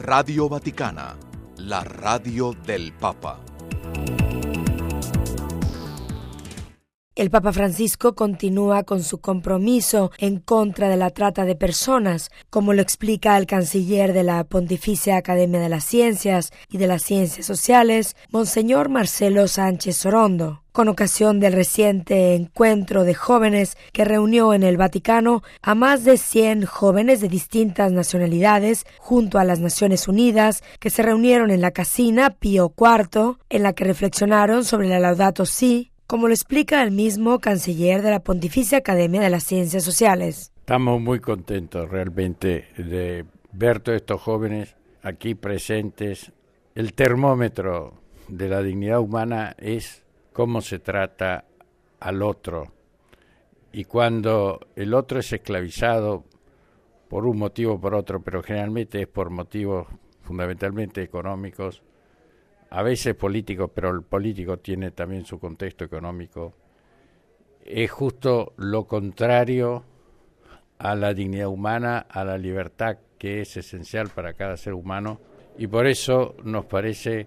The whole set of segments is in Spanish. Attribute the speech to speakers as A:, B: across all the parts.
A: Radio Vaticana, la radio del Papa.
B: El Papa Francisco continúa con su compromiso en contra de la trata de personas, como lo explica el canciller de la Pontificia Academia de las Ciencias y de las Ciencias Sociales, Monseñor Marcelo Sánchez Sorondo, con ocasión del reciente encuentro de jóvenes que reunió en el Vaticano a más de 100 jóvenes de distintas nacionalidades junto a las Naciones Unidas que se reunieron en la Casina Pío IV, en la que reflexionaron sobre la Laudato Si, como lo explica el mismo canciller de la Pontificia Academia de las Ciencias Sociales.
C: Estamos muy contentos realmente de ver todos estos jóvenes aquí presentes. El termómetro de la dignidad humana es cómo se trata al otro. Y cuando el otro es esclavizado por un motivo o por otro, pero generalmente es por motivos fundamentalmente económicos, a veces políticos, pero el político tiene también su contexto económico, es justo lo contrario a la dignidad humana, a la libertad que es esencial para cada ser humano, y por eso nos parece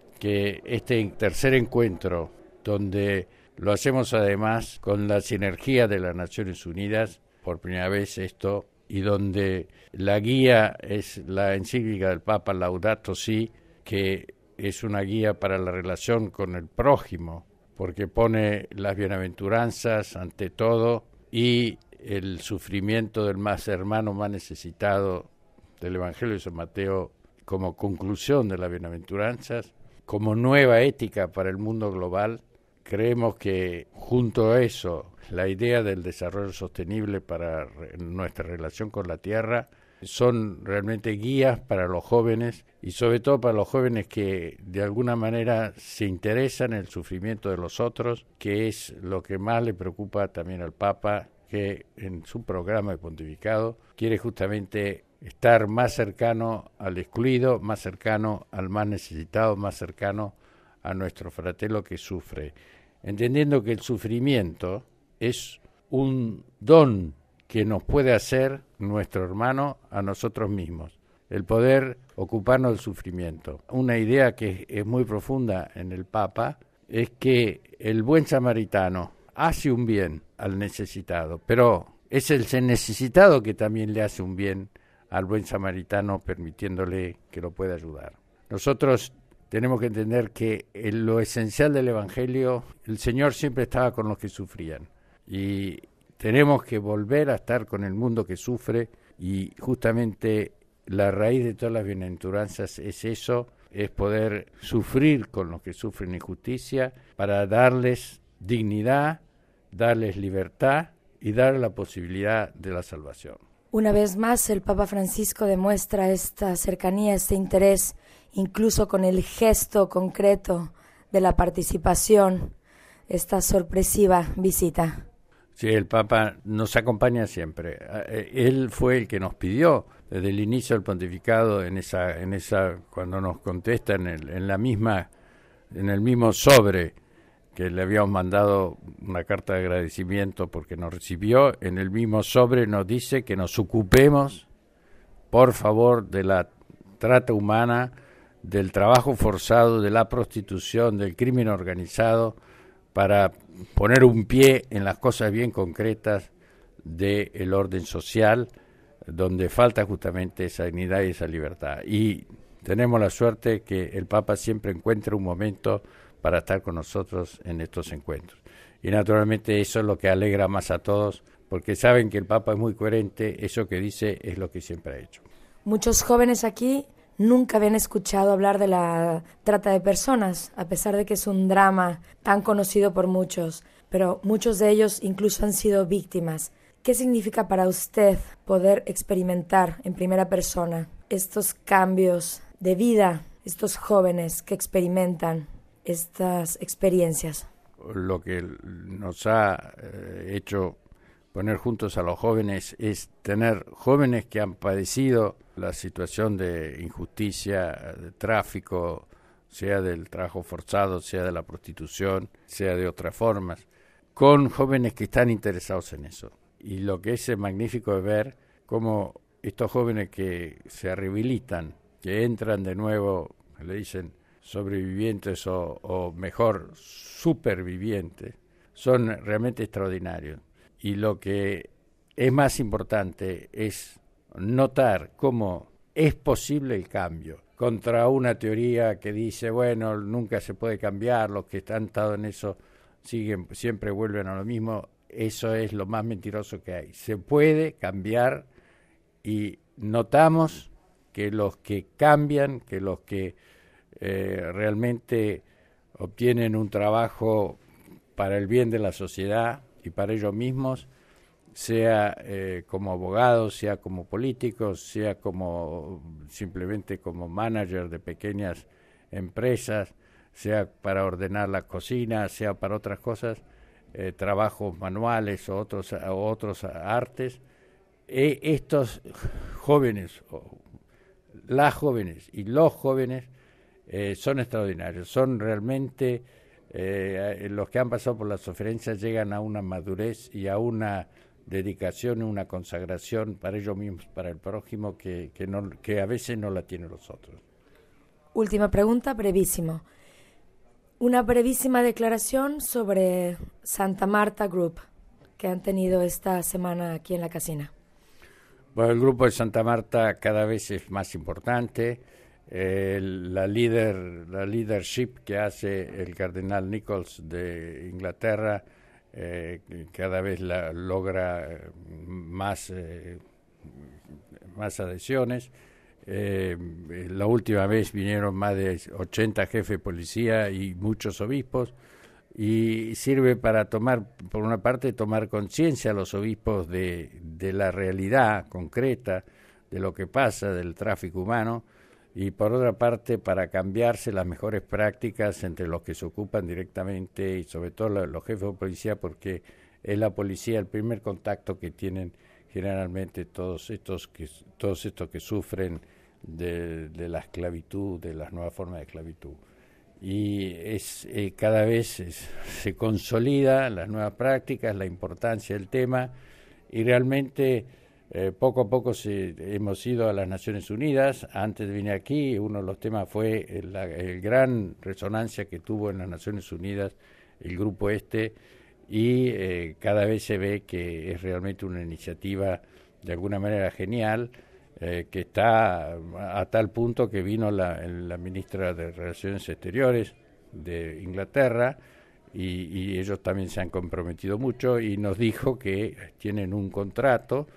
C: que este tercer encuentro, donde lo hacemos además con la sinergia de las Naciones Unidas, por primera vez esto, y donde la guía es la encíclica del Papa Laudato Si, que es una guía para la relación con el prójimo, porque pone las bienaventuranzas ante todo y el sufrimiento del más hermano más necesitado del Evangelio de San Mateo como conclusión de las bienaventuranzas, como nueva ética para el mundo global. Creemos que junto a eso, la idea del desarrollo sostenible para nuestra relación con la tierra son realmente guías para los jóvenes y sobre todo para los jóvenes que de alguna manera se interesan en el sufrimiento de los otros, que es lo que más le preocupa también al Papa, que en su programa de pontificado quiere justamente estar más cercano al excluido, más cercano al más necesitado, más cercano a nuestro fratello que sufre, entendiendo que el sufrimiento es un don que nos puede hacer nuestro hermano a nosotros mismos, el poder ocuparnos del sufrimiento. Una idea que es muy profunda en el Papa es que el buen samaritano hace un bien al necesitado, pero es el necesitado que también le hace un bien al buen samaritano permitiéndole que lo pueda ayudar. Nosotros tenemos que entender que en lo esencial del Evangelio, el Señor siempre estaba con los que sufrían y tenemos que volver a estar con el mundo que sufre y justamente la raíz de todas las bienaventuranzas es eso, es poder sufrir con los que sufren injusticia para darles dignidad, darles libertad y darles la posibilidad de la salvación.
B: Una vez más, el Papa Francisco demuestra esta cercanía, este interés, incluso con el gesto concreto de la participación, esta sorpresiva visita.
C: Sí, el Papa nos acompaña siempre. Él fue el que nos pidió desde el inicio del pontificado, en esa cuando nos contesta en el mismo sobre que le habíamos mandado una carta de agradecimiento porque nos recibió, en el mismo sobre nos dice que nos ocupemos, por favor, de la trata humana, del trabajo forzado, de la prostitución, del crimen organizado, para poner un pie en las cosas bien concretas del orden social, donde falta justamente esa dignidad y esa libertad. Y tenemos la suerte que el Papa siempre encuentra un momento para estar con nosotros en estos encuentros. Y naturalmente eso es lo que alegra más a todos, porque saben que el Papa es muy coherente, eso que dice es lo que siempre ha hecho.
B: Muchos jóvenes aquí nunca habían escuchado hablar de la trata de personas, a pesar de que es un drama tan conocido por muchos, pero muchos de ellos incluso han sido víctimas. ¿Qué significa para usted poder experimentar en primera persona estos cambios de vida, estos jóvenes que experimentan estas experiencias?
C: Lo que nos ha hecho poner juntos a los jóvenes es tener jóvenes que han padecido la situación de injusticia, de tráfico, sea del trabajo forzado, sea de la prostitución, sea de otras formas, con jóvenes que están interesados en eso. Y lo que es magnífico es ver cómo estos jóvenes que se rehabilitan que entran de nuevo, le dicen sobrevivientes o mejor, supervivientes, son realmente extraordinarios. Y lo que es más importante es notar cómo es posible el cambio. Contra una teoría que dice, bueno, nunca se puede cambiar, los que han estado en eso siempre vuelven a lo mismo, eso es lo más mentiroso que hay. Se puede cambiar y notamos que los que cambian, que los que realmente obtienen un trabajo para el bien de la sociedad y para ellos mismos, sea como abogados, sea como políticos, sea como simplemente como manager de pequeñas empresas, sea para ordenar la cocina, sea para otras cosas, trabajos manuales o otros artes. Estos jóvenes, las jóvenes y los jóvenes son extraordinarios, son realmente los que han pasado por las conferencias llegan a una madurez y a una dedicación, una consagración para ellos mismos, para el prójimo, que a veces no la tienen los otros.
B: Última pregunta, brevísimo. Una brevísima declaración sobre Santa Marta Group que han tenido esta semana aquí en la casina.
C: Bueno, el grupo de Santa Marta cada vez es más importante. La leadership que hace el cardenal Nichols de Inglaterra cada vez logra más adhesiones. La última vez vinieron más de 80 jefes de policía y muchos obispos, y sirve para por una parte, tomar conciencia a los obispos de la realidad concreta, de lo que pasa, del tráfico humano, y por otra parte para cambiarse las mejores prácticas entre los que se ocupan directamente y sobre todo los jefes de policía, porque es la policía el primer contacto que tienen generalmente todos estos que sufren de la esclavitud, de las nuevas formas de esclavitud. Y cada vez se consolida las nuevas prácticas, la importancia del tema, y realmente poco a poco hemos ido a las Naciones Unidas. Antes de venir aquí, uno de los temas fue el gran resonancia que tuvo en las Naciones Unidas el grupo y cada vez se ve que es realmente una iniciativa de alguna manera genial, que está a tal punto que vino la ministra de Relaciones Exteriores de Inglaterra y ellos también se han comprometido mucho y nos dijo que tienen un contrato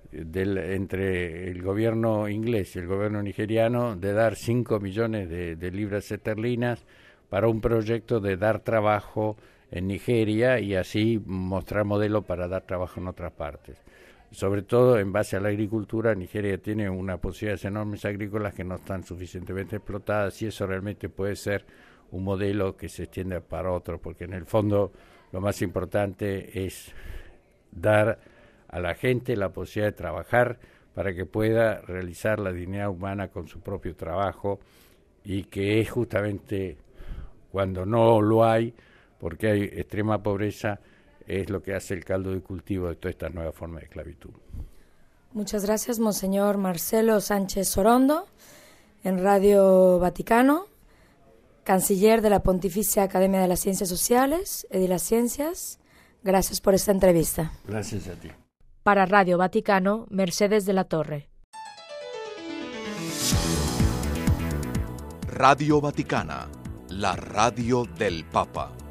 C: entre el gobierno inglés y el gobierno nigeriano de dar 5 millones de libras esterlinas para un proyecto de dar trabajo en Nigeria y así mostrar modelo para dar trabajo en otras partes. Sobre todo en base a la agricultura, Nigeria tiene unas posibilidades enormes agrícolas que no están suficientemente explotadas y eso realmente puede ser un modelo que se extienda para otros, porque en el fondo lo más importante es dar a la gente la posibilidad de trabajar para que pueda realizar la dignidad humana con su propio trabajo, y que es justamente cuando no lo hay, porque hay extrema pobreza, es lo que hace el caldo de cultivo de toda esta nueva forma de esclavitud.
B: Muchas gracias, Monseñor Marcelo Sánchez Sorondo, en Radio Vaticano, canciller de la Pontificia Academia de las Ciencias Sociales y de las Ciencias. Gracias por esta entrevista.
C: Gracias a ti.
B: Para Radio Vaticano, Mercedes de la Torre.
A: Radio Vaticana, la radio del Papa.